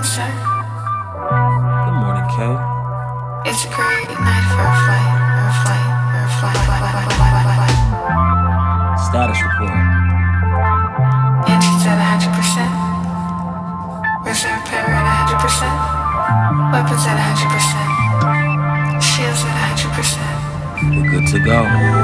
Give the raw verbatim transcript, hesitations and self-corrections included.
sir. Good morning, Kay. It's a great night for a flight, for a flight, for a flight, flight, flight, flight, flight, flight. Status report. Engines at one hundred percent. Reserve power at one hundred percent. Weapons at one hundred percent. Shields at one hundred percent. We're good to go.